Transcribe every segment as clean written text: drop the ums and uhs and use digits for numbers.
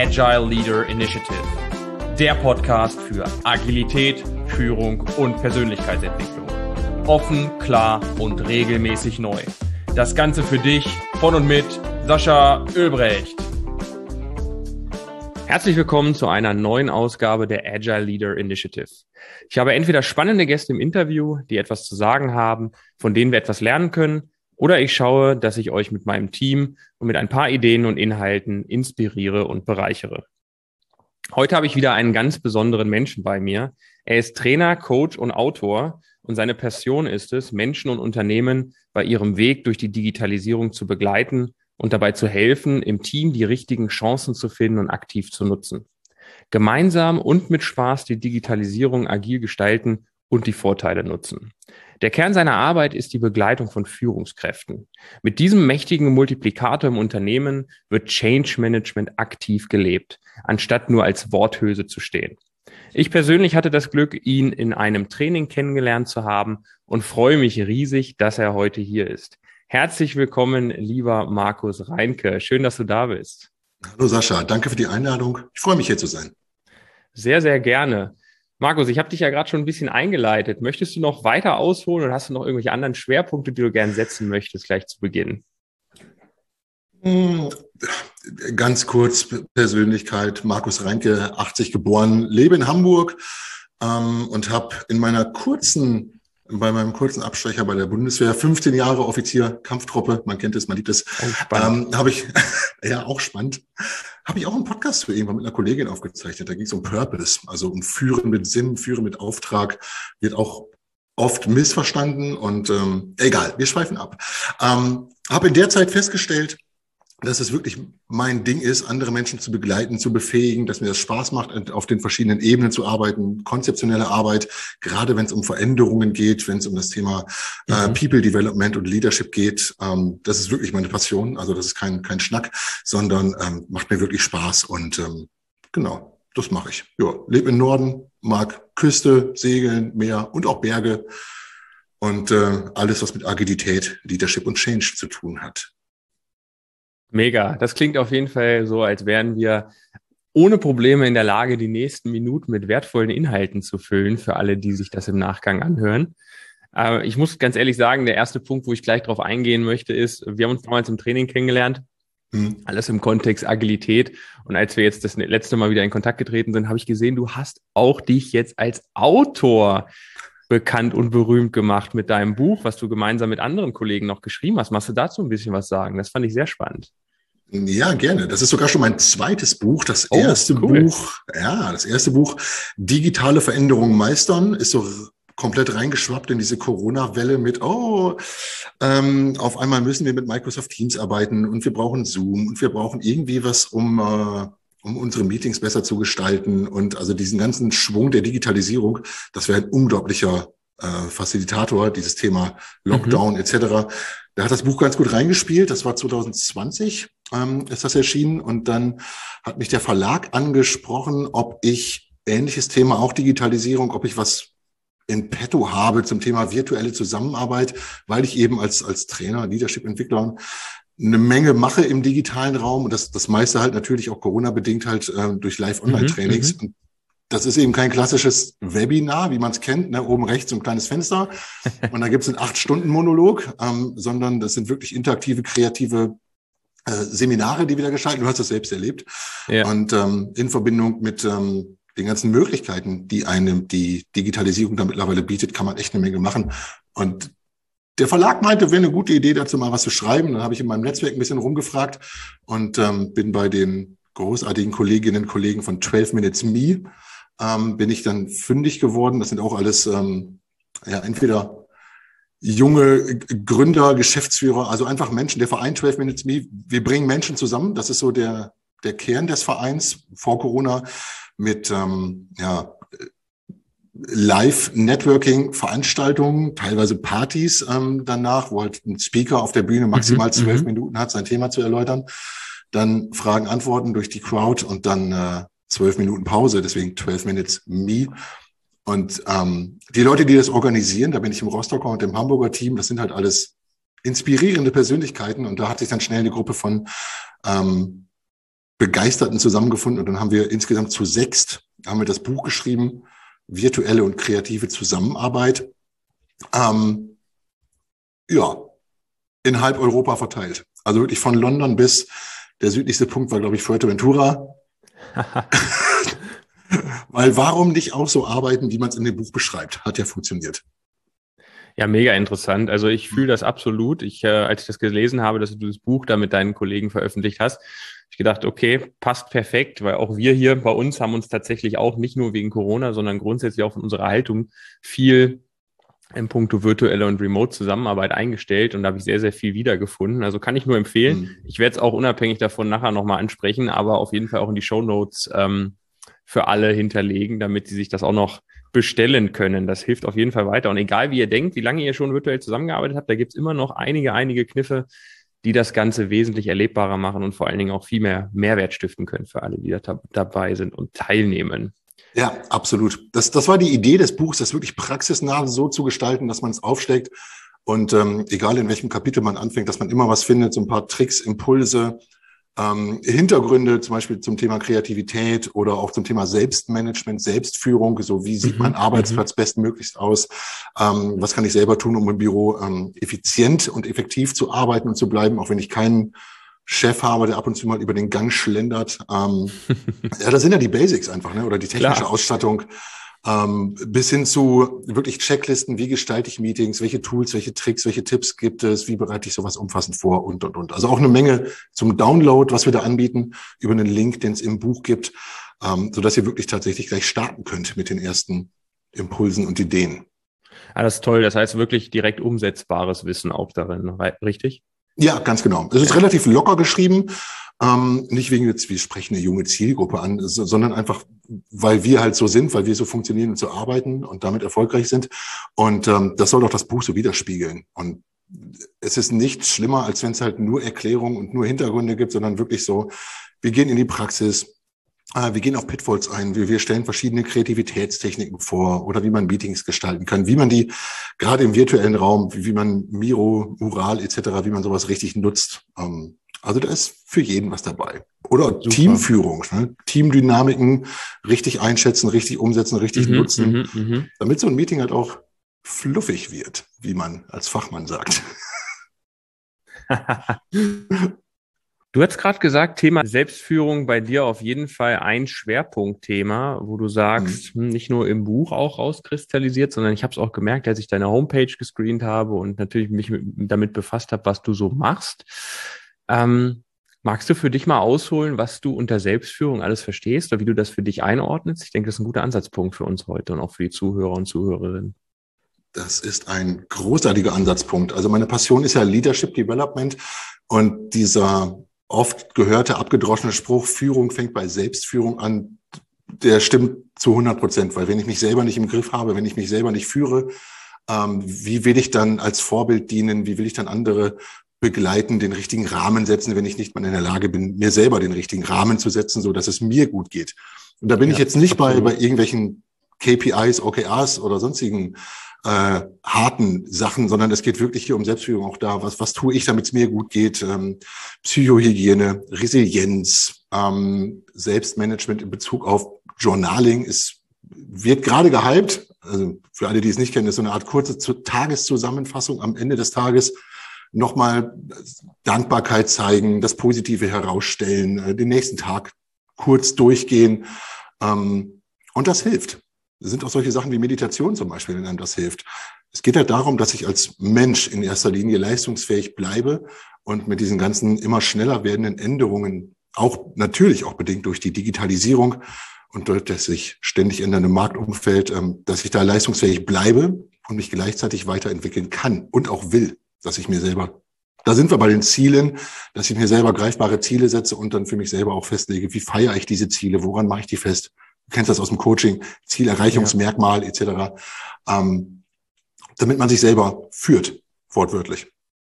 Agile Leader Initiative, der Podcast für Agilität, Führung und Persönlichkeitsentwicklung. Offen, klar und regelmäßig neu. Das Ganze für dich von und mit Sascha Oelbrecht. Herzlich willkommen zu einer neuen Ausgabe der Agile Leader Initiative. Ich habe entweder spannende Gäste im Interview, die etwas zu sagen haben, von denen wir etwas lernen können, oder ich schaue, dass ich euch mit meinem Team und mit ein paar Ideen und Inhalten inspiriere und bereichere. Heute habe ich wieder einen ganz besonderen Menschen bei mir. Er ist Trainer, Coach und Autor und seine Passion ist es, Menschen und Unternehmen bei ihrem Weg durch die Digitalisierung zu begleiten und dabei zu helfen, im Team die richtigen Chancen zu finden und aktiv zu nutzen. Gemeinsam und mit Spaß die Digitalisierung agil gestalten und die Vorteile nutzen. Der Kern seiner Arbeit ist die Begleitung von Führungskräften. Mit diesem mächtigen Multiplikator im Unternehmen wird Change Management aktiv gelebt, anstatt nur als Worthülse zu stehen. Ich persönlich hatte das Glück, ihn in einem Training kennengelernt zu haben und freue mich riesig, dass er heute hier ist. Herzlich willkommen, lieber Markus Reinke. Schön, dass du da bist. Hallo Sascha, danke für die Einladung. Ich freue mich, hier zu sein. Sehr, sehr gerne. Markus, ich habe dich ja gerade schon ein bisschen eingeleitet. Möchtest du noch weiter ausholen oder hast du noch irgendwelche anderen Schwerpunkte, die du gerne setzen möchtest, gleich zu Beginn? Ganz kurz, Persönlichkeit, Markus Reinke, 80 geboren, lebe in Hamburg und habe bei meinem kurzen Abstecher bei der Bundeswehr, 15 Jahre Offizier, Kampftruppe, man kennt es, man liebt es, habe ich, ja auch spannend, habe ich auch einen Podcast für irgendwann mit einer Kollegin aufgezeichnet. Da ging es um Purpose, also um Führen mit Sinn, Führen mit Auftrag, wird auch oft missverstanden und egal, wir schweifen ab. Habe in der Zeit festgestellt, dass es wirklich mein Ding ist, andere Menschen zu begleiten, zu befähigen, dass mir das Spaß macht, auf den verschiedenen Ebenen zu arbeiten, konzeptionelle Arbeit, gerade wenn es um Veränderungen geht, wenn es um das Thema People Development und Leadership geht. Das ist wirklich meine Passion, also das ist kein Schnack, sondern macht mir wirklich Spaß und genau, das mache ich. Ja, lebe im Norden, mag Küste, Segeln, Meer und auch Berge und alles, was mit Agilität, Leadership und Change zu tun hat. Mega. Das klingt auf jeden Fall so, als wären wir ohne Probleme in der Lage, die nächsten Minuten mit wertvollen Inhalten zu füllen für alle, die sich das im Nachgang anhören. Ich muss ganz ehrlich sagen, der erste Punkt, wo ich gleich drauf eingehen möchte, ist, wir haben uns damals im Training kennengelernt, alles im Kontext Agilität. Und als wir jetzt das letzte Mal wieder in Kontakt getreten sind, habe ich gesehen, du hast auch dich jetzt als Autor bekannt und berühmt gemacht mit deinem Buch, was du gemeinsam mit anderen Kollegen noch geschrieben hast. Magst du dazu ein bisschen was sagen? Das fand ich sehr spannend. Ja, gerne. Das ist sogar schon mein zweites Buch. Das erste Buch, Digitale Veränderungen meistern, ist so komplett reingeschwappt in diese Corona-Welle mit, auf einmal müssen wir mit Microsoft Teams arbeiten und wir brauchen Zoom und wir brauchen irgendwie was, um unsere Meetings besser zu gestalten. Und also diesen ganzen Schwung der Digitalisierung, das wäre ein unglaublicher Facilitator, dieses Thema Lockdown etc. Da hat das Buch ganz gut reingespielt. Das war 2020, ist das erschienen. Und dann hat mich der Verlag angesprochen, ob ich ähnliches Thema, auch Digitalisierung, ob ich was in petto habe zum Thema virtuelle Zusammenarbeit, weil ich eben als Trainer, Leadership-Entwickler eine Menge mache im digitalen Raum und das meiste halt natürlich auch Corona-bedingt halt durch Live-Online-Trainings. Und das ist eben kein klassisches Webinar, wie man es kennt, ne? Oben rechts so ein kleines Fenster und da gibt es einen 8-Stunden-Monolog, sondern das sind wirklich interaktive, kreative Seminare, die wir da gestalten. Du hast das selbst erlebt. Ja. Und in Verbindung mit den ganzen Möglichkeiten, die einem die Digitalisierung da mittlerweile bietet, kann man echt eine Menge machen. Und der Verlag meinte, wäre eine gute Idee, dazu mal was zu schreiben. Dann habe ich in meinem Netzwerk ein bisschen rumgefragt und bin bei den großartigen Kolleginnen und Kollegen von 12 Minutes Me bin ich dann fündig geworden. Das sind auch alles entweder junge Gründer, Geschäftsführer, also einfach Menschen. Der Verein 12 Minutes Me, wir bringen Menschen zusammen. Das ist so der Kern des Vereins vor Corona mit Live-Networking-Veranstaltungen, teilweise Partys danach, wo halt ein Speaker auf der Bühne maximal 12 Minuten hat, sein Thema zu erläutern. Dann Fragen, Antworten durch die Crowd und dann 12 Minuten Pause, deswegen 12 Minutes Me. Und die Leute, die das organisieren, da bin ich im Rostocker und im Hamburger Team, das sind halt alles inspirierende Persönlichkeiten und da hat sich dann schnell eine Gruppe von Begeisterten zusammengefunden und dann haben wir insgesamt zu 6 haben wir das Buch geschrieben, Virtuelle und kreative Zusammenarbeit. Ja, in halb Europa verteilt. Also wirklich von London bis der südlichste Punkt war, glaube ich, Fuerteventura. Weil warum nicht auch so arbeiten, wie man es in dem Buch beschreibt? Hat ja funktioniert. Ja, mega interessant. Also ich fühle das absolut. Als ich das gelesen habe, dass du das Buch da mit deinen Kollegen veröffentlicht hast, habe ich gedacht, okay, passt perfekt, weil auch wir hier bei uns haben uns tatsächlich auch nicht nur wegen Corona, sondern grundsätzlich auch von unserer Haltung viel in puncto virtuelle und Remote-Zusammenarbeit eingestellt und da habe ich sehr, sehr viel wiedergefunden. Also kann ich nur empfehlen. Ich werde es auch unabhängig davon nachher nochmal ansprechen, aber auf jeden Fall auch in die Shownotes für alle hinterlegen, damit sie sich das auch noch bestellen können. Das hilft auf jeden Fall weiter. Und egal, wie ihr denkt, wie lange ihr schon virtuell zusammengearbeitet habt, da gibt's immer noch einige Kniffe, die das Ganze wesentlich erlebbarer machen und vor allen Dingen auch viel mehr Mehrwert stiften können für alle, die da dabei sind und teilnehmen. Ja, absolut. Das war die Idee des Buchs, das wirklich praxisnah so zu gestalten, dass man es aufschlägt und egal in welchem Kapitel man anfängt, dass man immer was findet, so ein paar Tricks, Impulse, Hintergründe zum Beispiel zum Thema Kreativität oder auch zum Thema Selbstmanagement, Selbstführung, so wie sieht mein Arbeitsplatz bestmöglichst aus, was kann ich selber tun, um im Büro effizient und effektiv zu arbeiten und zu bleiben, auch wenn ich keinen Chef habe, der ab und zu mal über den Gang schlendert. Ja, das sind ja die Basics einfach, ne? Oder die technische Ausstattung, bis hin zu wirklich Checklisten, wie gestalte ich Meetings, welche Tools, welche Tricks, welche Tipps gibt es, wie bereite ich sowas umfassend vor und. Also auch eine Menge zum Download, was wir da anbieten, über einen Link, den es im Buch gibt, sodass ihr wirklich tatsächlich gleich starten könnt mit den ersten Impulsen und Ideen. Ah, das ist toll. Das heißt wirklich direkt umsetzbares Wissen auch darin, richtig? Ja, ganz genau. Es ist relativ locker geschrieben, nicht wegen jetzt, wir sprechen eine junge Zielgruppe an, sondern einfach, weil wir halt so sind, weil wir so funktionieren und so arbeiten und damit erfolgreich sind. Und das soll doch das Buch so widerspiegeln. Und es ist nichts schlimmer, als wenn es halt nur Erklärungen und nur Hintergründe gibt, sondern wirklich so, wir gehen in die Praxis, wir gehen auf Pitfalls ein, wir stellen verschiedene Kreativitätstechniken vor oder wie man Meetings gestalten kann, wie man die gerade im virtuellen Raum, wie man Miro, Mural etc., wie man sowas richtig nutzt. Also da ist für jeden was dabei. Oder super. Teamführung, ne? Teamdynamiken richtig einschätzen, richtig umsetzen, richtig nutzen, damit so ein Meeting halt auch fluffig wird, wie man als Fachmann sagt. Du hast gerade gesagt, Thema Selbstführung bei dir auf jeden Fall ein Schwerpunktthema, wo du sagst, nicht nur im Buch auch rauskristallisiert, sondern ich habe es auch gemerkt, als ich deine Homepage gescreent habe und natürlich mich damit befasst habe, was du so machst. Magst du für dich mal ausholen, was du unter Selbstführung alles verstehst oder wie du das für dich einordnest? Ich denke, das ist ein guter Ansatzpunkt für uns heute und auch für die Zuhörer und Zuhörerinnen. Das ist ein großartiger Ansatzpunkt. Also meine Passion ist ja Leadership Development und dieser oft gehörte, abgedroschene Spruch, Führung fängt bei Selbstführung an, der stimmt zu 100%, weil wenn ich mich selber nicht im Griff habe, wenn ich mich selber nicht führe, wie will ich dann als Vorbild dienen, wie will ich dann andere begleiten, den richtigen Rahmen setzen, wenn ich nicht mal in der Lage bin, mir selber den richtigen Rahmen zu setzen, so dass es mir gut geht. Und da bin ich jetzt nicht bei irgendwelchen KPIs, OKRs oder sonstigen harten Sachen, sondern es geht wirklich hier um Selbstführung auch da. Was tue ich, damit es mir gut geht? Psychohygiene, Resilienz, Selbstmanagement in Bezug auf Journaling wird gerade gehypt. Also für alle, die es nicht kennen, ist so eine Art kurze Tageszusammenfassung am Ende des Tages. Nochmal Dankbarkeit zeigen, das Positive herausstellen, den nächsten Tag kurz durchgehen. Und das hilft. Das sind auch solche Sachen wie Meditation zum Beispiel, wenn einem das hilft. Es geht halt darum, dass ich als Mensch in erster Linie leistungsfähig bleibe und mit diesen ganzen immer schneller werdenden Änderungen, auch natürlich auch bedingt durch die Digitalisierung und durch das sich ständig ändernde Marktumfeld, dass ich da leistungsfähig bleibe und mich gleichzeitig weiterentwickeln kann und auch will, dass ich mir selber, da sind wir bei den Zielen, dass ich mir selber greifbare Ziele setze und dann für mich selber auch festlege, wie feiere ich diese Ziele, woran mache ich die fest? Du kennst das aus dem Coaching, Zielerreichungsmerkmal etc., damit man sich selber führt, wortwörtlich.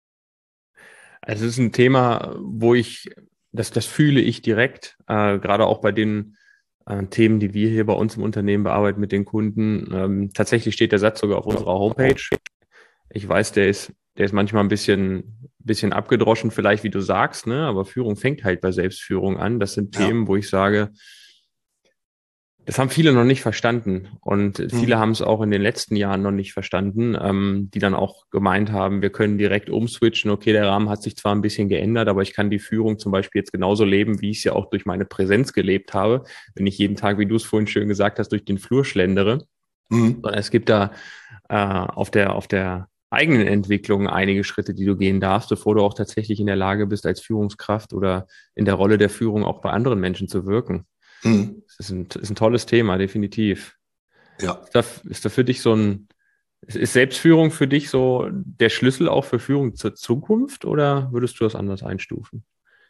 Also es ist ein Thema, wo das fühle ich direkt, gerade auch bei den Themen, die wir hier bei uns im Unternehmen bearbeiten mit den Kunden. Tatsächlich steht der Satz sogar auf unserer Homepage. Ich weiß, der ist der ist manchmal ein bisschen abgedroschen, vielleicht, wie du sagst, ne? Aber Führung fängt halt bei Selbstführung an. Das sind Themen, wo ich sage, das haben viele noch nicht verstanden und viele haben es auch in den letzten Jahren noch nicht verstanden, die dann auch gemeint haben, wir können direkt umswitchen. Okay, der Rahmen hat sich zwar ein bisschen geändert, aber ich kann die Führung zum Beispiel jetzt genauso leben, wie ich es ja auch durch meine Präsenz gelebt habe, wenn ich jeden Tag, wie du es vorhin schön gesagt hast, durch den Flur schlendere. Sondern es gibt da auf der eigenen Entwicklung einige Schritte, die du gehen darfst, bevor du auch tatsächlich in der Lage bist, als Führungskraft oder in der Rolle der Führung auch bei anderen Menschen zu wirken. Das ist ein tolles Thema, definitiv. Ja. Ist da für dich ist Selbstführung für dich so der Schlüssel auch für Führung zur Zukunft oder würdest du das anders einstufen?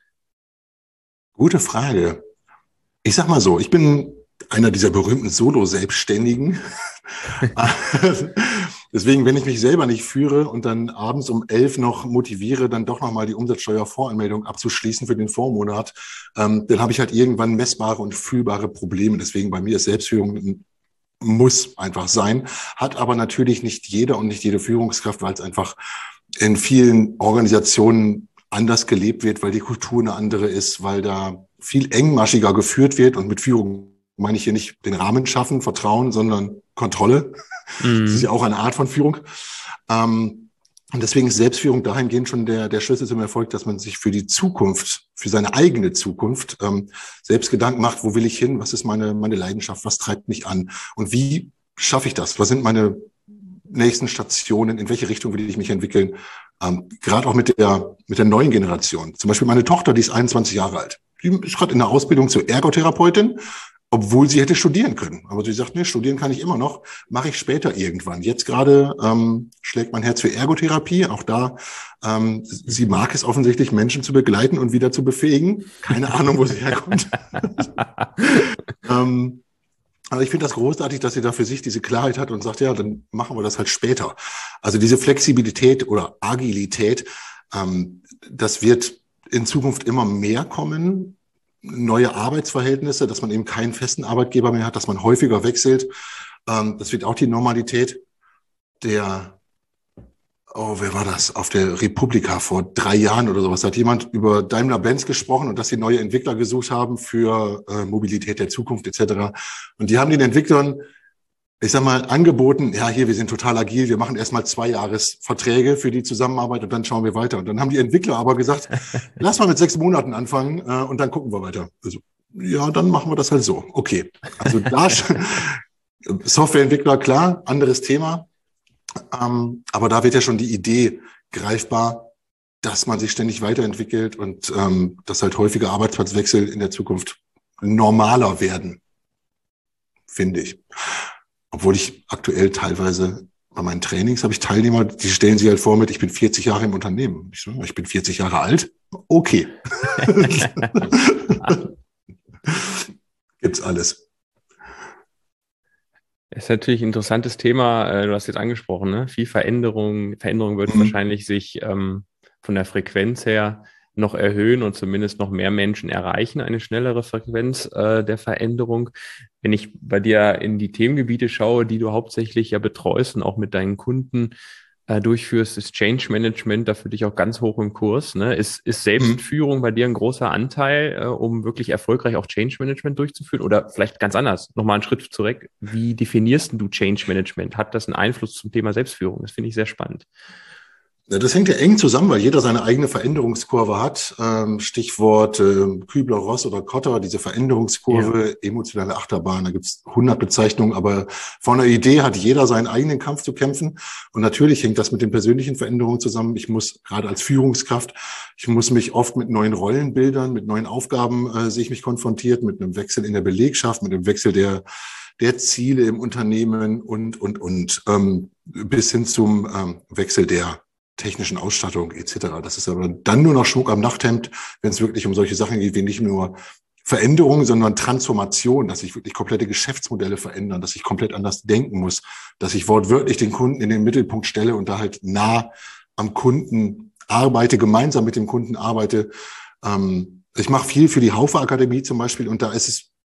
Gute Frage. Ich sag mal so, ich bin einer dieser berühmten Solo-Selbstständigen. Deswegen, wenn ich mich selber nicht führe und dann abends um 11 noch motiviere, dann doch nochmal die Umsatzsteuervoranmeldung abzuschließen für den Vormonat, dann habe ich halt irgendwann messbare und fühlbare Probleme. Deswegen bei mir ist Selbstführung muss einfach sein, hat aber natürlich nicht jeder und nicht jede Führungskraft, weil es einfach in vielen Organisationen anders gelebt wird, weil die Kultur eine andere ist, weil da viel engmaschiger geführt wird und mit Führung meine ich hier nicht den Rahmen schaffen, Vertrauen, sondern Kontrolle. Das ist ja auch eine Art von Führung. Und deswegen ist Selbstführung dahingehend schon der Schlüssel zum Erfolg, dass man sich für die Zukunft, für seine eigene Zukunft selbst Gedanken macht, wo will ich hin, was ist meine Leidenschaft, was treibt mich an und wie schaffe ich das, was sind meine nächsten Stationen, in welche Richtung will ich mich entwickeln, gerade auch mit der neuen Generation. Zum Beispiel meine Tochter, die ist 21 Jahre alt, die ist gerade in der Ausbildung zur Ergotherapeutin, obwohl sie hätte studieren können. Aber sie sagt, nee, studieren kann ich immer noch, mache ich später irgendwann. Jetzt gerade schlägt mein Herz für Ergotherapie. Auch da, sie mag es offensichtlich, Menschen zu begleiten und wieder zu befähigen. Keine Ahnung, wo sie herkommt. Aber ich finde das großartig, dass sie da für sich diese Klarheit hat und sagt, ja, dann machen wir das halt später. Also diese Flexibilität oder Agilität, das wird in Zukunft immer mehr kommen. Neue Arbeitsverhältnisse, dass man eben keinen festen Arbeitgeber mehr hat, dass man häufiger wechselt. Das wird auch die Normalität. Wer war das? Auf der Republika vor 3 Jahren oder sowas hat jemand über Daimler-Benz gesprochen und dass sie neue Entwickler gesucht haben für Mobilität der Zukunft etc. Und die haben den Entwicklern, ich sag mal, angeboten, ja, hier, wir sind total agil, wir machen erstmal 2-Jahres-Verträge für die Zusammenarbeit und dann schauen wir weiter. Und dann haben die Entwickler aber gesagt, lass mal mit 6 Monaten anfangen und dann gucken wir weiter. Also, ja, dann machen wir das halt so. Okay. Also da Softwareentwickler, klar, anderes Thema. Aber da wird ja schon die Idee greifbar, dass man sich ständig weiterentwickelt und dass halt häufige Arbeitsplatzwechsel in der Zukunft normaler werden, finde ich. Obwohl ich aktuell teilweise bei meinen Trainings habe ich Teilnehmer, die stellen sich halt vor mit, ich bin 40 Jahre im Unternehmen. Ich bin 40 Jahre alt. Okay. Gibt's alles. Das ist natürlich ein interessantes Thema. Du hast jetzt angesprochen, ne? Viel Veränderung. Veränderung wird wahrscheinlich sich von der Frequenz her noch erhöhen und zumindest noch mehr Menschen erreichen, eine schnellere Frequenz der Veränderung. Wenn ich bei dir in die Themengebiete schaue, die du hauptsächlich ja betreust und auch mit deinen Kunden durchführst, ist Change Management da für dich auch ganz hoch im Kurs. Ne? Ist Selbstführung bei dir ein großer Anteil, um wirklich erfolgreich auch Change Management durchzuführen? Oder vielleicht ganz anders, nochmal einen Schritt zurück. Wie definierst du Change Management? Hat das einen Einfluss zum Thema Selbstführung? Das finde ich sehr spannend. Das hängt ja eng zusammen, weil jeder seine eigene Veränderungskurve hat. Stichwort Kübler-Ross oder Kotter, diese Veränderungskurve, emotionale Achterbahn, da gibt's 100 Bezeichnungen, aber von der Idee hat jeder seinen eigenen Kampf zu kämpfen. Und natürlich hängt das mit den persönlichen Veränderungen zusammen. Ich muss gerade als Führungskraft, ich muss mich oft mit neuen Rollenbildern, mit neuen Aufgaben sehe ich mich konfrontiert, mit einem Wechsel in der Belegschaft, mit einem Wechsel der Ziele im Unternehmen und bis hin zum Wechsel der technischen Ausstattung etc. Das ist aber dann nur noch Schmuck am Nachthemd, wenn es wirklich um solche Sachen geht, wie nicht nur Veränderung, sondern Transformation, dass sich wirklich komplette Geschäftsmodelle verändern, dass ich komplett anders denken muss, dass ich wortwörtlich den Kunden in den Mittelpunkt stelle und da halt nah am Kunden arbeite, gemeinsam mit dem Kunden arbeite. Ich mache viel für die Haufe Akademie zum Beispiel und da ist es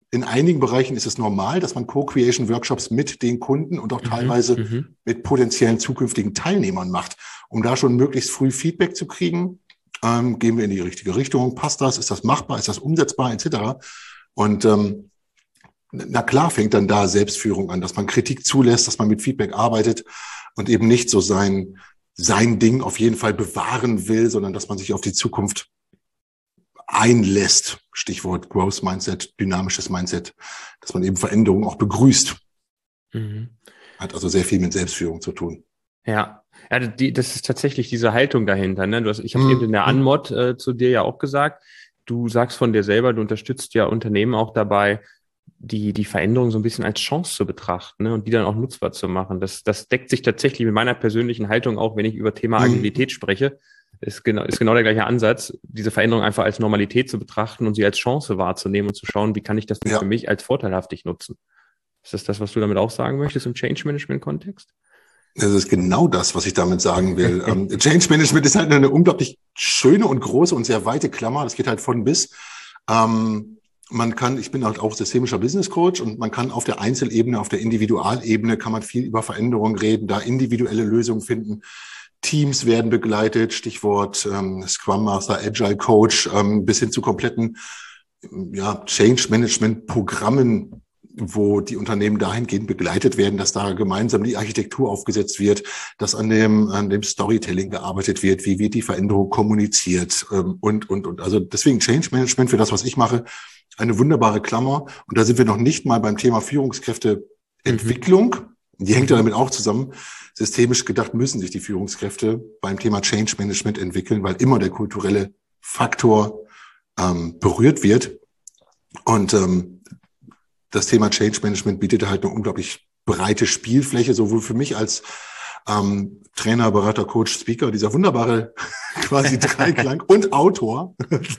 in einigen Bereichen ist es normal, dass man Co-Creation-Workshops mit den Kunden und auch teilweise mit potenziellen zukünftigen Teilnehmern macht, um da schon möglichst früh Feedback zu kriegen. Gehen wir in die richtige Richtung? Passt das? Ist das machbar? Ist das umsetzbar? Etc. Und na klar fängt dann da Selbstführung an, dass man Kritik zulässt, dass man mit Feedback arbeitet und eben nicht so sein Ding auf jeden Fall bewahren will, sondern dass man sich auf die Zukunft einlässt. Stichwort Growth Mindset, dynamisches Mindset, dass man eben Veränderungen auch begrüßt. Hat also sehr viel mit Selbstführung zu tun. Ja, das ist tatsächlich diese Haltung dahinter. Ne? Ich habe es eben in der Anmod zu dir ja auch gesagt. Du sagst von dir selber, du unterstützt ja Unternehmen auch dabei, die Veränderung so ein bisschen als Chance zu betrachten, ne? Und die dann auch nutzbar zu machen. Das deckt sich tatsächlich mit meiner persönlichen Haltung auch, wenn ich über Thema Agilität spreche. Ist genau der gleiche Ansatz, diese Veränderung einfach als Normalität zu betrachten und sie als Chance wahrzunehmen und zu schauen, wie kann ich das denn für mich als vorteilhaftig nutzen. Ist das, was du damit auch sagen möchtest im Change-Management-Kontext? Das ist genau das, was ich damit sagen will. Change Management ist halt eine unglaublich schöne und große und sehr weite Klammer. Das geht halt von bis. Ich bin halt auch systemischer Business Coach und man kann auf der Einzelebene, auf der Individualebene kann man viel über Veränderungen reden, da individuelle Lösungen finden. Teams werden begleitet, Stichwort Scrum Master, Agile Coach, bis hin zu kompletten Change Management Programmen, wo die Unternehmen dahingehend begleitet werden, dass da gemeinsam die Architektur aufgesetzt wird, dass an dem Storytelling gearbeitet wird, wie wird die Veränderung kommuniziert und. Also deswegen Change Management für das, was ich mache, eine wunderbare Klammer. Und da sind wir noch nicht mal beim Thema Führungskräfteentwicklung. Die hängt ja damit auch zusammen. Systemisch gedacht müssen sich die Führungskräfte beim Thema Change Management entwickeln, weil immer der kulturelle Faktor berührt wird. Und das Thema Change Management bietet halt eine unglaublich breite Spielfläche, sowohl für mich als Trainer, Berater, Coach, Speaker, dieser wunderbare quasi Dreiklang und Autor,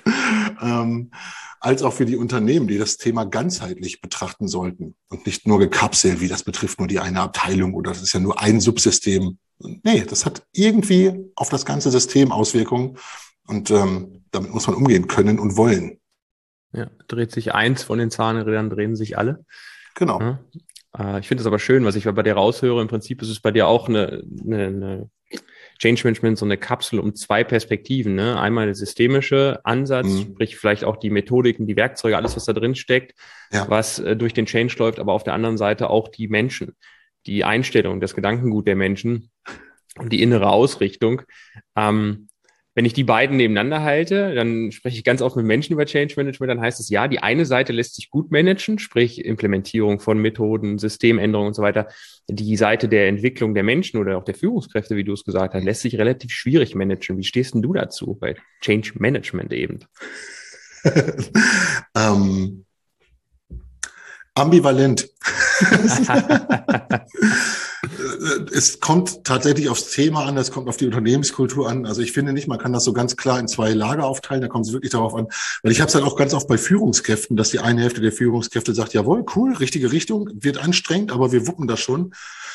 als auch für die Unternehmen, die das Thema ganzheitlich betrachten sollten und nicht nur gekapselt, wie das betrifft nur die eine Abteilung oder das ist ja nur ein Subsystem. Nee, das hat irgendwie auf das ganze System Auswirkungen und damit muss man umgehen können und wollen. Ja, dreht sich eins von den Zahnrädern, drehen sich alle. Genau. Ja. Ich finde es aber schön, was ich bei dir raushöre. Im Prinzip ist es bei dir auch eine Change Management, so eine Kapsel um zwei Perspektiven. Ne? Einmal der systemische Ansatz, sprich vielleicht auch die Methodiken, die Werkzeuge, alles, was da drin steckt, was durch den Change läuft, aber auf der anderen Seite auch die Menschen, die Einstellung, das Gedankengut der Menschen und die innere Ausrichtung. Wenn ich die beiden nebeneinander halte, dann spreche ich ganz oft mit Menschen über Change Management, dann heißt es, ja, die eine Seite lässt sich gut managen, sprich Implementierung von Methoden, Systemänderungen und so weiter. Die Seite der Entwicklung der Menschen oder auch der Führungskräfte, wie du es gesagt hast, lässt sich relativ schwierig managen. Wie stehst denn du dazu bei Change Management eben? Ambivalent. Es kommt tatsächlich aufs Thema an, es kommt auf die Unternehmenskultur an. Also ich finde nicht, man kann das so ganz klar in zwei Lager aufteilen, da kommt es wirklich darauf an. Weil ich habe es halt auch ganz oft bei Führungskräften, dass die eine Hälfte der Führungskräfte sagt, jawohl, cool, richtige Richtung, wird anstrengend, aber wir wuppen das schon.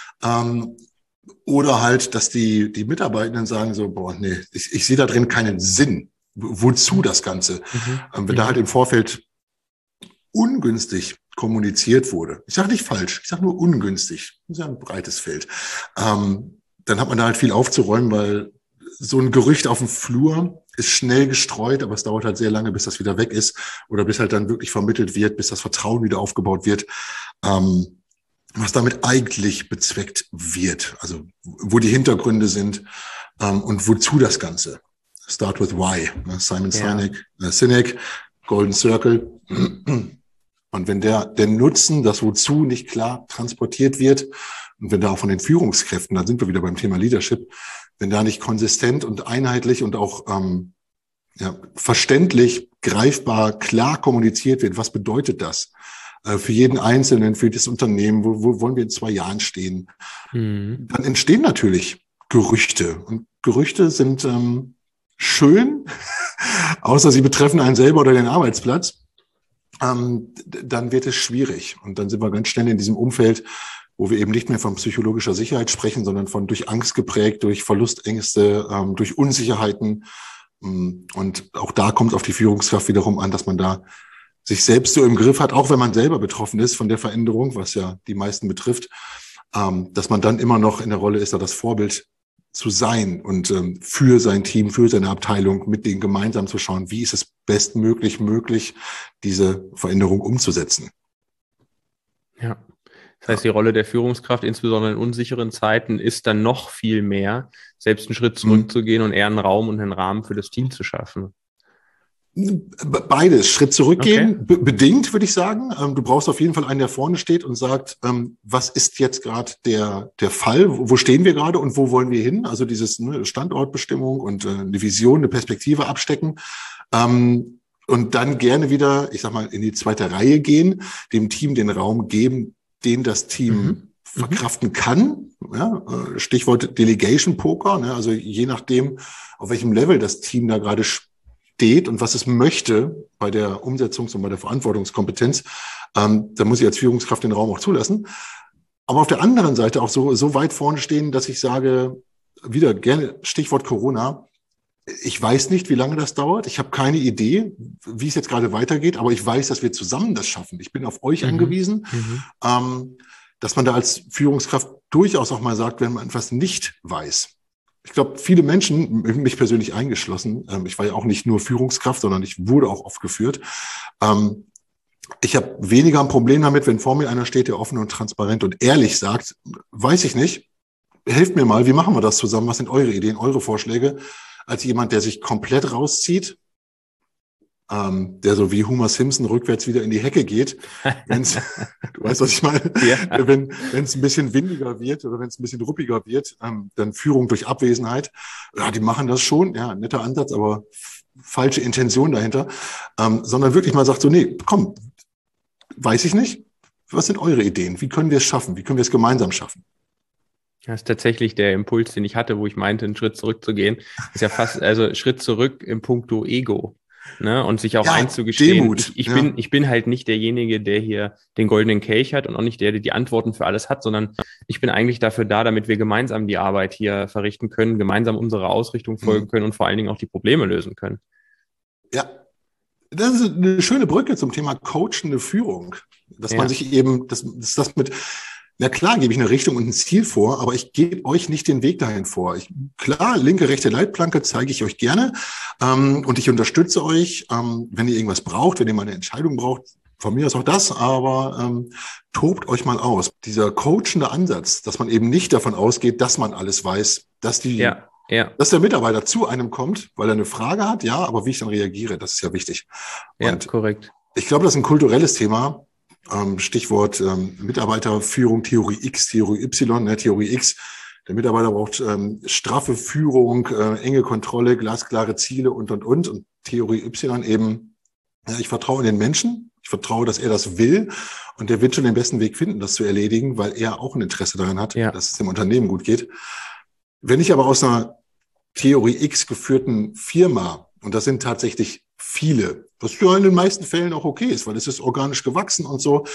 Oder halt, dass die Mitarbeitenden sagen so, boah, nee, ich sehe da drin keinen Sinn. Wozu das Ganze? Wenn da halt im Vorfeld ungünstig kommuniziert wurde. Ich sage nicht falsch, ich sage nur ungünstig. Das ist ja ein breites Feld. Dann hat man da halt viel aufzuräumen, weil so ein Gerücht auf dem Flur ist schnell gestreut, aber es dauert halt sehr lange, bis das wieder weg ist oder bis halt dann wirklich vermittelt wird, bis das Vertrauen wieder aufgebaut wird, was damit eigentlich bezweckt wird. Also wo die Hintergründe sind und wozu das Ganze. Start with why. Simon Sinek, Golden Circle. Und wenn der Nutzen, das Wozu nicht klar transportiert wird und wenn da auch von den Führungskräften, dann sind wir wieder beim Thema Leadership, wenn da nicht konsistent und einheitlich und auch verständlich, greifbar, klar kommuniziert wird, was bedeutet das für jeden Einzelnen, für das Unternehmen, wo wollen wir in 2 Jahren stehen, dann entstehen natürlich Gerüchte. Und Gerüchte sind schön, außer sie betreffen einen selber oder den Arbeitsplatz. Dann wird es schwierig. Und dann sind wir ganz schnell in diesem Umfeld, wo wir eben nicht mehr von psychologischer Sicherheit sprechen, sondern von durch Angst geprägt, durch Verlustängste, durch Unsicherheiten. Und auch da kommt es auf die Führungskraft wiederum an, dass man da sich selbst so im Griff hat, auch wenn man selber betroffen ist von der Veränderung, was ja die meisten betrifft, dass man dann immer noch in der Rolle ist, da das Vorbild zu sein und für sein Team, für seine Abteilung mit denen gemeinsam zu schauen, wie ist es bestmöglich möglich, diese Veränderung umzusetzen. Ja. Das heißt, die Rolle der Führungskraft, insbesondere in unsicheren Zeiten, ist dann noch viel mehr, selbst einen Schritt zurückzugehen und eher einen Raum und einen Rahmen für das Team zu schaffen. Beides. Schritt zurückgehen, Okay. Bedingt, würde ich sagen. Du brauchst auf jeden Fall einen, der vorne steht und sagt, was ist jetzt gerade der Fall? Wo stehen wir gerade und wo wollen wir hin? Also dieses Standortbestimmung und eine Vision, eine Perspektive abstecken. Und dann gerne wieder, ich sag mal, in die zweite Reihe gehen, dem Team den Raum geben, den das Team verkraften kann. Ja, Stichwort Delegation Poker. Ne? Also je nachdem, auf welchem Level das Team da gerade steht und was es möchte bei der Umsetzungs- und bei der Verantwortungskompetenz, da muss ich als Führungskraft den Raum auch zulassen. Aber auf der anderen Seite auch so weit vorne stehen, dass ich sage, wieder gerne Stichwort Corona, ich weiß nicht, wie lange das dauert. Ich habe keine Idee, wie es jetzt gerade weitergeht, aber ich weiß, dass wir zusammen das schaffen. Ich bin auf euch angewiesen, dass man da als Führungskraft durchaus auch mal sagt, wenn man etwas nicht weiß. Ich glaube, viele Menschen, mich persönlich eingeschlossen, ich war ja auch nicht nur Führungskraft, sondern ich wurde auch oft geführt. Ich habe weniger ein Problem damit, wenn vor mir einer steht, der offen und transparent und ehrlich sagt, weiß ich nicht, helft mir mal, wie machen wir das zusammen, was sind eure Ideen, eure Vorschläge, als jemand, der sich komplett rauszieht, der so wie Homer Simpson rückwärts wieder in die Hecke geht, wenn's, du weißt, was ich meine, ja. Wenn es ein bisschen windiger wird oder wenn es ein bisschen ruppiger wird, dann Führung durch Abwesenheit, ja, die machen das schon, ja, netter Ansatz, aber falsche Intention dahinter, sondern wirklich mal sagt so, nee, komm, weiß ich nicht, was sind eure Ideen, wie können wir es schaffen, wie können wir es gemeinsam schaffen? Das ist tatsächlich der Impuls, den ich hatte, wo ich meinte, einen Schritt zurückzugehen. Ist ja fast, also Schritt zurück im Puncto Ego. Ne, und sich auch einzugestehen, Demut, ich bin halt nicht derjenige, der hier den goldenen Kelch hat und auch nicht der die Antworten für alles hat, sondern ich bin eigentlich dafür da, damit wir gemeinsam die Arbeit hier verrichten können, gemeinsam unserer Ausrichtung folgen können und vor allen Dingen auch die Probleme lösen können. Ja, das ist eine schöne Brücke zum Thema coachende Führung, dass man sich eben, das mit, na klar, gebe ich eine Richtung und ein Ziel vor, aber ich gebe euch nicht den Weg dahin vor. Klar, linke, rechte Leitplanke zeige ich euch gerne und ich unterstütze euch, wenn ihr irgendwas braucht, wenn ihr mal eine Entscheidung braucht, von mir aus auch das, aber tobt euch mal aus. Dieser coachende Ansatz, dass man eben nicht davon ausgeht, dass man alles weiß, dass dass der Mitarbeiter zu einem kommt, weil er eine Frage hat, ja, aber wie ich dann reagiere, das ist ja wichtig. Und korrekt. Ich glaube, das ist ein kulturelles Thema. Stichwort Mitarbeiterführung, Theorie X, Theorie Y, Theorie X. Der Mitarbeiter braucht straffe Führung, enge Kontrolle, glasklare Ziele und. Und Theorie Y eben, ja, ich vertraue in den Menschen, ich vertraue, dass er das will und der wird schon den besten Weg finden, das zu erledigen, weil er auch ein Interesse daran hat, dass es dem Unternehmen gut geht. Wenn ich aber aus einer Theorie X geführten Firma, und das sind tatsächlich viele, was ja in den meisten Fällen auch okay ist, weil es ist organisch gewachsen und so.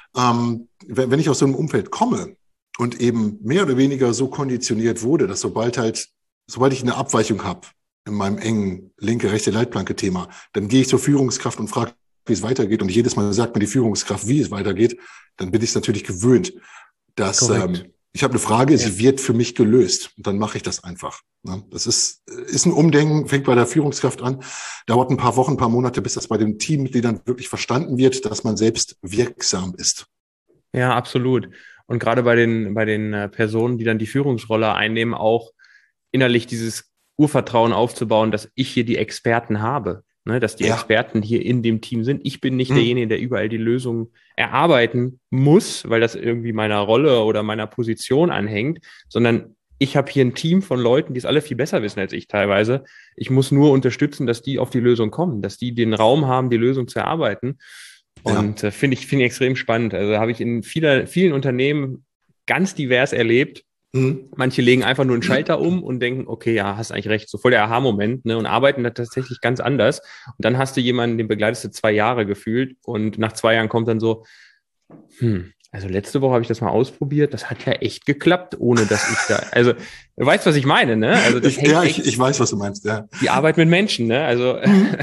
Wenn ich aus so einem Umfeld komme und eben mehr oder weniger so konditioniert wurde, dass sobald ich eine Abweichung habe in meinem engen linke, rechte Leitplanke-Thema, dann gehe ich zur Führungskraft und frage, wie es weitergeht. Und jedes Mal sagt mir die Führungskraft, wie es weitergeht. Dann bin ich es natürlich gewöhnt, dass ich habe eine Frage, sie wird für mich gelöst. Und dann mache ich das einfach. Das ist ein Umdenken, fängt bei der Führungskraft an, dauert ein paar Wochen, ein paar Monate, bis das bei den Teammitgliedern wirklich verstanden wird, dass man selbst wirksam ist. Ja, absolut. Und gerade bei den Personen, die dann die Führungsrolle einnehmen, auch innerlich dieses Urvertrauen aufzubauen, dass ich hier die Experten habe, ne, dass die Experten hier in dem Team sind. Ich bin nicht derjenige, der überall die Lösung erarbeiten muss, weil das irgendwie meiner Rolle oder meiner Position anhängt, sondern ich habe hier ein Team von Leuten, die es alle viel besser wissen als ich teilweise. Ich muss nur unterstützen, dass die auf die Lösung kommen, dass die den Raum haben, die Lösung zu erarbeiten. Und finde ich extrem spannend. Also habe ich in vielen Unternehmen ganz divers erlebt. Manche legen einfach nur einen Schalter um und denken, okay, ja, hast eigentlich recht, so voll der Aha-Moment, ne, und arbeiten da tatsächlich ganz anders. Und dann hast du jemanden, den begleitest du 2 Jahre gefühlt und nach 2 Jahren kommt dann so, Also letzte Woche habe ich das mal ausprobiert. Das hat ja echt geklappt, ohne dass ich da, also du weißt, was ich meine, ne? Also das hängt echt, ich weiß, was du meinst, ja. die Arbeit mit Menschen, ne? Also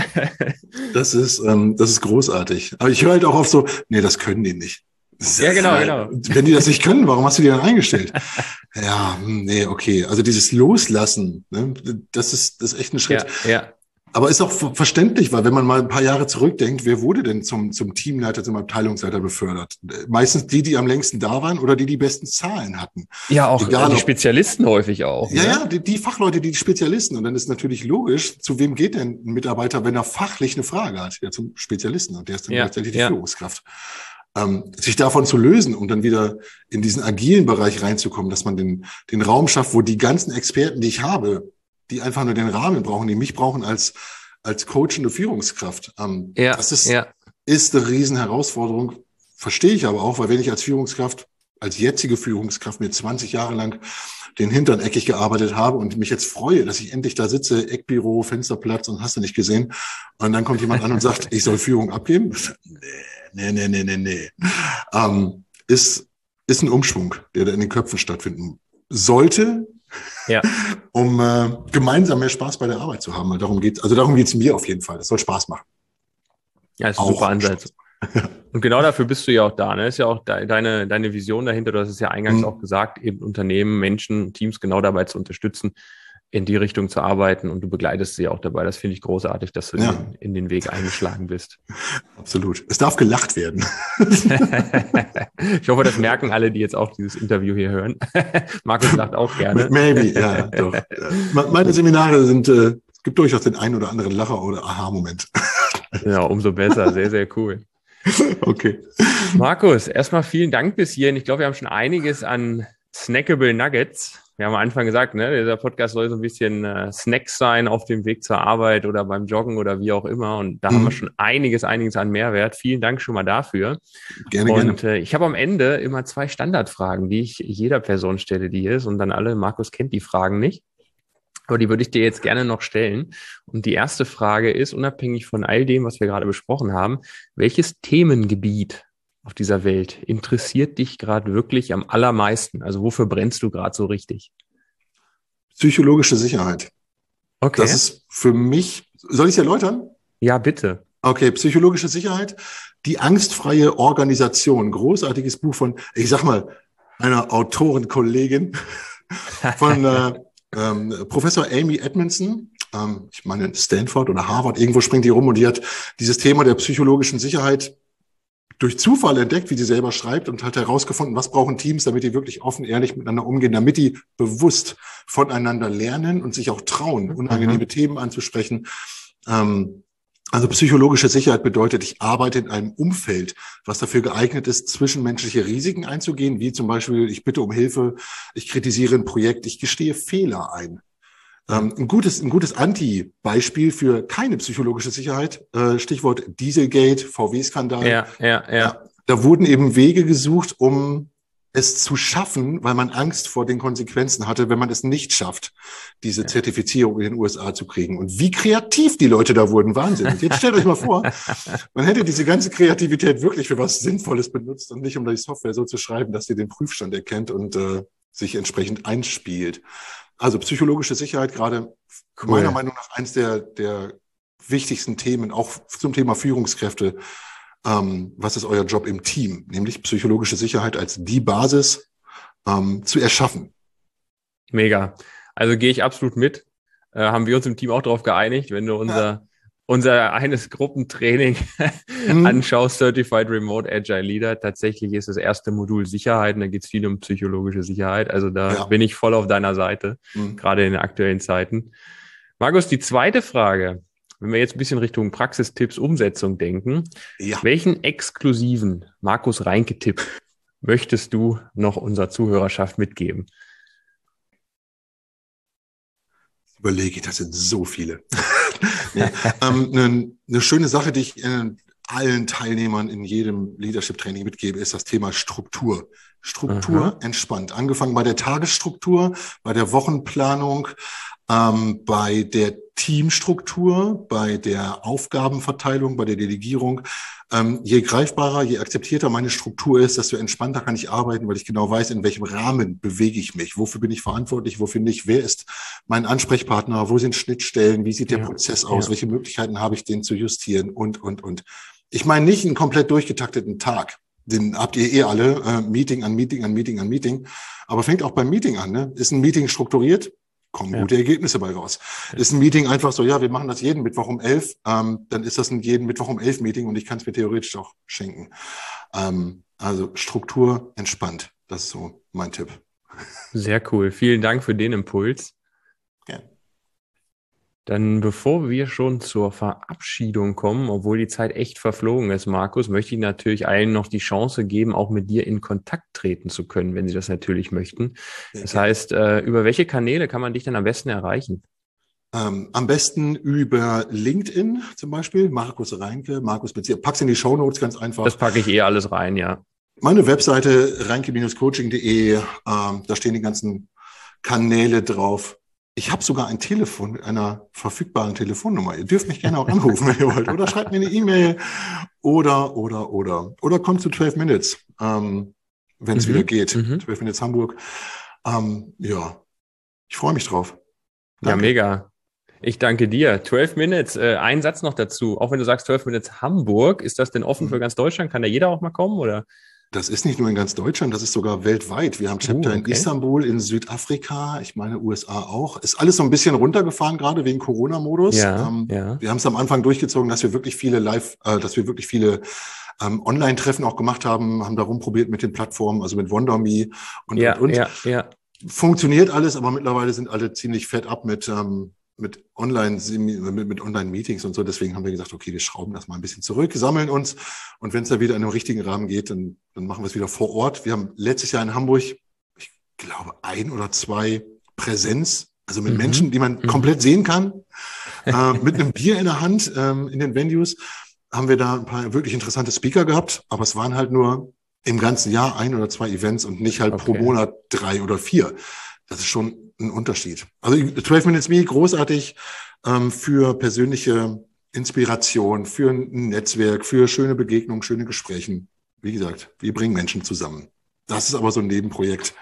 Das ist großartig. Aber ich höre halt auch oft so, nee, das können die nicht. ja, genau. Wenn die das nicht können, warum hast du die dann eingestellt? Ja, nee, okay. Also dieses Loslassen, ne, das ist echt ein Schritt. Ja. Aber ist auch verständlich, weil wenn man mal ein paar Jahre zurückdenkt, wer wurde denn zum Teamleiter, zum Abteilungsleiter befördert? Meistens die am längsten da waren oder die besten Zahlen hatten. Ja, auch Egal, die Spezialisten häufig auch. Ja, ne? die Fachleute, die Spezialisten. Und dann ist natürlich logisch, zu wem geht denn ein Mitarbeiter, wenn er fachlich eine Frage hat? Ja, zum Spezialisten. Und der ist dann gleichzeitig die Führungskraft. Sich davon zu lösen und dann wieder in diesen agilen Bereich reinzukommen, dass man den Raum schafft, wo die ganzen Experten, die ich habe, die einfach nur den Rahmen brauchen, die mich brauchen als coachende Führungskraft. Das ist eine riesen Herausforderung, verstehe ich aber auch, weil wenn ich als Führungskraft, als jetzige Führungskraft mir 20 Jahre lang den Hintern eckig gearbeitet habe und mich jetzt freue, dass ich endlich da sitze, Eckbüro, Fensterplatz und hast du nicht gesehen. Und dann kommt jemand an und sagt, ich soll Führung abgeben. Nee. Ist ein Umschwung, der da in den Köpfen stattfinden sollte, um gemeinsam mehr Spaß bei der Arbeit zu haben. Weil darum geht's mir auf jeden Fall. Das soll Spaß machen. Ja, ist ein super Ansatz. Und genau dafür bist du ja auch da, ne? Ist ja auch deine Vision dahinter. Du hast es ja eingangs auch gesagt, eben Unternehmen, Menschen, Teams genau dabei zu unterstützen, in die Richtung zu arbeiten. Und du begleitest sie auch dabei. Das finde ich großartig, dass du in den Weg eingeschlagen bist. Absolut. Es darf gelacht werden. Ich hoffe, das merken alle, die jetzt auch dieses Interview hier hören. Markus lacht auch gerne. Maybe, ja, doch. Meine Seminare sind, es gibt durchaus den einen oder anderen Lacher oder Aha-Moment. Ja, umso besser. Sehr, sehr cool. Okay. Markus, erstmal vielen Dank bis hierhin. Ich glaube, wir haben schon einiges an snackable Nuggets. Wir haben am Anfang gesagt, ne, dieser Podcast soll so ein bisschen Snacks sein auf dem Weg zur Arbeit oder beim Joggen oder wie auch immer. Und da haben wir schon einiges an Mehrwert. Vielen Dank schon mal dafür. Gerne. Und ich habe am Ende immer 2 Standardfragen, die ich jeder Person stelle, die hier ist. Und dann alle, Markus kennt die Fragen nicht. Aber die würde ich dir jetzt gerne noch stellen. Und die erste Frage ist, unabhängig von all dem, was wir gerade besprochen haben, welches Themengebiet auf dieser Welt interessiert dich gerade wirklich am allermeisten? Also wofür brennst du gerade so richtig? Psychologische Sicherheit. Okay. Das ist für mich, soll ich es erläutern? Ja, bitte. Okay, psychologische Sicherheit, die angstfreie Organisation. Großartiges Buch von, ich sag mal, einer Autorenkollegin von Professor Amy Edmondson, ich meine Stanford oder Harvard, irgendwo springt die rum und die hat dieses Thema der psychologischen Sicherheit durch Zufall entdeckt, wie sie selber schreibt und hat herausgefunden, was brauchen Teams, damit die wirklich offen, ehrlich miteinander umgehen, damit die bewusst voneinander lernen und sich auch trauen, unangenehme Themen anzusprechen. Also psychologische Sicherheit bedeutet, ich arbeite in einem Umfeld, was dafür geeignet ist, zwischenmenschliche Risiken einzugehen, wie zum Beispiel, ich bitte um Hilfe, ich kritisiere ein Projekt, ich gestehe Fehler ein. Ein gutes Anti-Beispiel für keine psychologische Sicherheit, Stichwort Dieselgate, VW-Skandal. Ja. Da wurden eben Wege gesucht, um es zu schaffen, weil man Angst vor den Konsequenzen hatte, wenn man es nicht schafft, diese Zertifizierung in den USA zu kriegen. Und wie kreativ die Leute da wurden, Wahnsinn. Und jetzt stellt euch mal vor, man hätte diese ganze Kreativität wirklich für was Sinnvolles benutzt und nicht, um die Software so zu schreiben, dass sie den Prüfstand erkennt und sich entsprechend einspielt. Also psychologische Sicherheit gerade meiner Meinung nach eins der wichtigsten Themen, auch zum Thema Führungskräfte. Was ist euer Job im Team? Nämlich psychologische Sicherheit als die Basis zu erschaffen. Mega. Also gehe ich absolut mit. Haben wir uns im Team auch darauf geeinigt, wenn du unser eines Gruppentraining anschaust, Certified Remote Agile Leader, tatsächlich ist das erste Modul Sicherheit und da geht es viel um psychologische Sicherheit. Also da bin ich voll auf deiner Seite, gerade in den aktuellen Zeiten. Markus, die zweite Frage, wenn wir jetzt ein bisschen Richtung Praxistipps, Umsetzung denken, welchen exklusiven Markus Reinke-Tipp möchtest du noch unserer Zuhörerschaft mitgeben? Überlege, das sind so viele. Eine schöne Sache, die ich allen Teilnehmern in jedem Leadership-Training mitgebe, ist das Thema Struktur. Struktur entspannt. Angefangen bei der Tagesstruktur, bei der Wochenplanung, bei der Teamstruktur, bei der Aufgabenverteilung, bei der Delegierung. Je greifbarer, je akzeptierter meine Struktur ist, desto entspannter kann ich arbeiten, weil ich genau weiß, in welchem Rahmen bewege ich mich. Wofür bin ich verantwortlich, wofür nicht? Wer ist mein Ansprechpartner? Wo sind Schnittstellen? Wie sieht der Prozess aus? Welche Möglichkeiten habe ich, den zu justieren? Und. Ich meine nicht einen komplett durchgetakteten Tag. Den habt ihr alle, Meeting an Meeting an Meeting an Meeting. Aber fängt auch beim Meeting an, ne? Ist ein Meeting strukturiert? Kommen gute Ergebnisse bei raus. Ist ein Meeting einfach so, ja, wir machen das jeden Mittwoch um 11, dann ist das ein jeden Mittwoch um 11 Meeting und ich kann es mir theoretisch auch schenken. Also Struktur entspannt, das ist so mein Tipp. Sehr cool. Vielen Dank für den Impuls. Gerne. Dann bevor wir schon zur Verabschiedung kommen, obwohl die Zeit echt verflogen ist, Markus, möchte ich natürlich allen noch die Chance geben, auch mit dir in Kontakt treten zu können, wenn sie das natürlich möchten. Das heißt, über welche Kanäle kann man dich dann am besten erreichen? Am besten über LinkedIn zum Beispiel, Markus Reinke, Markus mit C. Pack's in die Shownotes ganz einfach. Das packe ich alles rein, ja. Meine Webseite reinke-coaching.de, da stehen die ganzen Kanäle drauf. Ich habe sogar ein Telefon mit einer verfügbaren Telefonnummer. Ihr dürft mich gerne auch anrufen, wenn ihr wollt. Oder schreibt mir eine E-Mail oder kommt zu 12 Minutes, wenn es wieder geht. 12 Minutes Hamburg. Ich freue mich drauf. Danke. Ja, mega. Ich danke dir. 12 Minutes. Ein Satz noch dazu. Auch wenn du sagst 12 Minutes Hamburg, ist das denn offen für ganz Deutschland? Kann da jeder auch mal kommen, oder? Das ist nicht nur in ganz Deutschland, das ist sogar weltweit. Wir haben Chapter in Istanbul, in Südafrika, ich meine USA auch. Ist alles so ein bisschen runtergefahren gerade wegen Corona-Modus. Wir haben es am Anfang durchgezogen, dass wir wirklich viele Online-Treffen auch gemacht haben da rumprobiert mit den Plattformen, also mit Wonderme und. Funktioniert alles, aber mittlerweile sind alle ziemlich fett ab mit Online-Meetings und so. Deswegen haben wir gesagt, okay, wir schrauben das mal ein bisschen zurück, sammeln uns. Und wenn es da wieder in einem richtigen Rahmen geht, dann machen wir es wieder vor Ort. Wir haben letztes Jahr in Hamburg, ich glaube, 1 oder 2 Präsenz, also mit Menschen, die man komplett sehen kann, mit einem Bier in der Hand in den Venues, haben wir da ein paar wirklich interessante Speaker gehabt. Aber es waren halt nur im ganzen Jahr 1 oder 2 Events und nicht halt pro Monat 3 oder 4. Das ist schon ein Unterschied. Also 12 Minutes Me, großartig für persönliche Inspiration, für ein Netzwerk, für schöne Begegnungen, schöne Gespräche. Wie gesagt, wir bringen Menschen zusammen. Das ist aber so ein Nebenprojekt,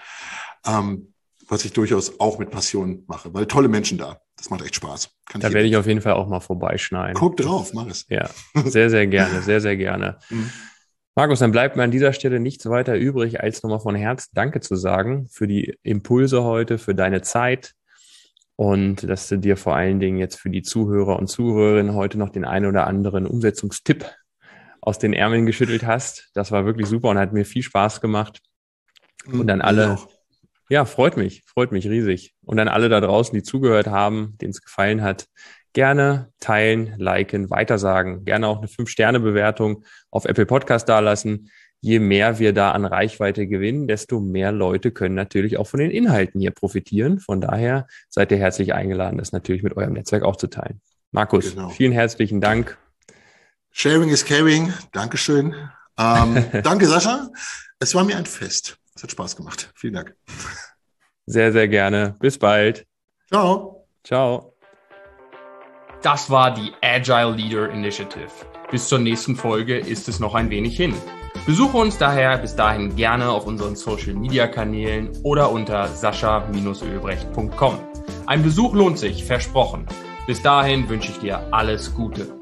was ich durchaus auch mit Passion mache, weil tolle Menschen da. Das macht echt Spaß. Da werde ich auf jeden Fall auch mal vorbeischneiden. Guck drauf, mach es. Ja, sehr, sehr gerne, sehr, sehr gerne. Markus, dann bleibt mir an dieser Stelle nichts weiter übrig, als nochmal von Herzen Danke zu sagen für die Impulse heute, für deine Zeit und dass du dir vor allen Dingen jetzt für die Zuhörer und Zuhörerinnen heute noch den einen oder anderen Umsetzungstipp aus den Ärmeln geschüttelt hast. Das war wirklich super und hat mir viel Spaß gemacht. Und dann alle, freut mich riesig. Und dann alle da draußen, die zugehört haben, denen es gefallen hat, gerne teilen, liken, weitersagen, gerne auch eine 5-Sterne-Bewertung auf Apple Podcast dalassen. Je mehr wir da an Reichweite gewinnen, desto mehr Leute können natürlich auch von den Inhalten hier profitieren. Von daher seid ihr herzlich eingeladen, das natürlich mit eurem Netzwerk auch zu teilen. Markus, vielen herzlichen Dank. Sharing is caring. Dankeschön. Danke, Sascha. Es war mir ein Fest. Es hat Spaß gemacht. Vielen Dank. Sehr, sehr gerne. Bis bald. Ciao. Ciao. Das war die Agile Leader Initiative. Bis zur nächsten Folge ist es noch ein wenig hin. Besuche uns daher bis dahin gerne auf unseren Social-Media-Kanälen oder unter sascha-ölbrecht.com. Ein Besuch lohnt sich, versprochen. Bis dahin wünsche ich dir alles Gute.